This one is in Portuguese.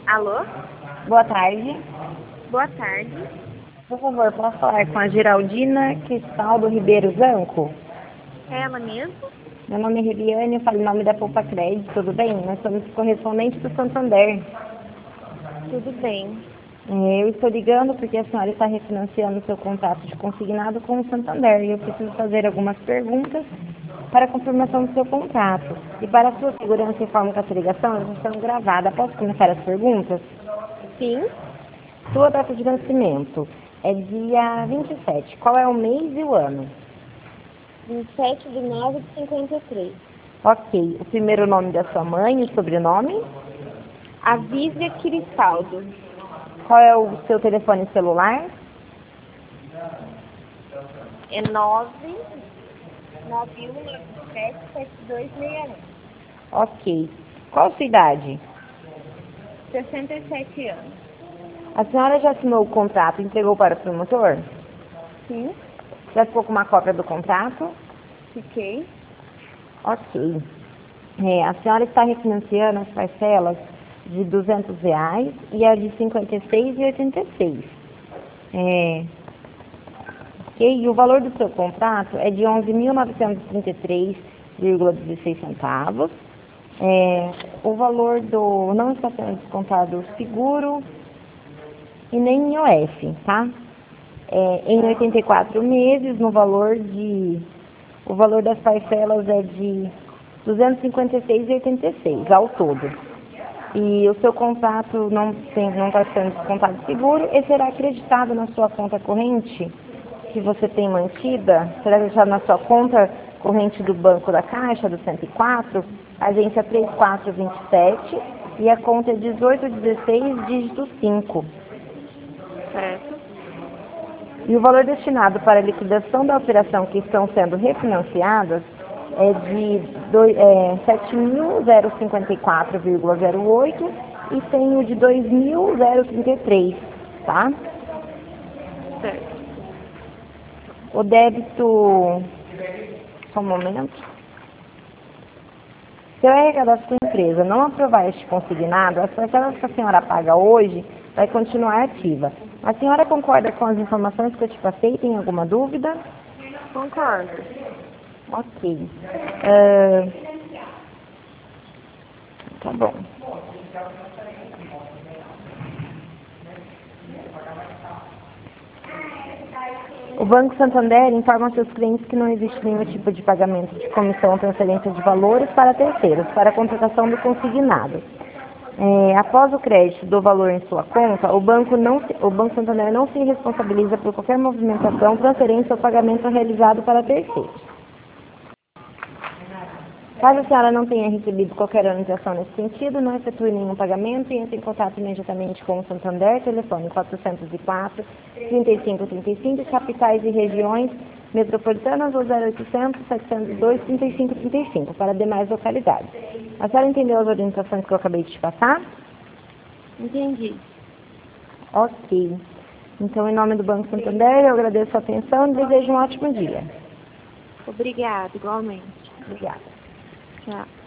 Alô? Boa tarde. Boa tarde. Por favor, posso falar com a Geraldina Cristaldo Ribeiro Zanco? É ela mesmo? Meu nome é Reliane, eu falo em nome da Poupa Crédito, tudo bem? Nós somos correspondentes do Santander. Tudo bem. Eu estou ligando porque a senhora está refinanciando seu contrato de consignado com o Santander e eu preciso fazer algumas perguntas para a confirmação do seu contrato. E para a sua segurança, informo que essa ligação elas estão gravadas. Posso começar as perguntas? Sim. Sua data de nascimento é dia 27. Qual é o mês e o ano? 27/9/53. Ok. O primeiro nome da sua mãe e o sobrenome? Avísia Cristaldo. Qual é o seu telefone celular? É 991977261. Ok. Qual a sua idade? 67 anos. A senhora já assinou o contrato e entregou para o promotor? Sim. Já ficou com uma cópia do contrato? Fiquei. Ok. A senhora está refinanciando as parcelas de R$ 200 e a de R$ 56,86. Ok? E o valor do seu contrato é de R$ 11.933,16. O valor do não está sendo descontado o seguro e nem IOF, tá? Em 84 meses, o valor das parcelas é de R$ 256,86 ao todo. E o seu contrato não está sendo descontado seguro e será acreditado na sua conta corrente que você tem mantida, será deixado na sua conta corrente do Banco da Caixa, do 104, agência 3427, e a conta é 1816, dígito 5. Certo. E o valor destinado para a liquidação da operação que estão sendo refinanciadas é de 7.054,08 e tem o de 2.033, tá? Certo. O débito, só um momento. Se o RH da sua empresa não aprovar este consignado, as parcelas que a senhora paga hoje vai continuar ativa. A senhora concorda com as informações que eu te passei? Tem alguma dúvida? Concordo. Ok. Tá bom. O Banco Santander informa aos seus clientes que não existe nenhum tipo de pagamento de comissão ou transferência de valores para terceiros, para a contratação do consignado. Após o crédito do valor em sua conta, o Banco Santander não se responsabiliza por qualquer movimentação, transferência ou pagamento realizado para terceiros. Caso a senhora não tenha recebido qualquer orientação nesse sentido, não efetue nenhum pagamento e entre em contato imediatamente com o Santander, telefone 404-3535, capitais e regiões metropolitanas ou 0800-702-3535, para demais localidades. A senhora entendeu as orientações que eu acabei de te passar? Entendi. Ok. Então, em nome do Banco Santander, eu agradeço a atenção e desejo um ótimo dia. Obrigada, igualmente. Obrigada. Tchau.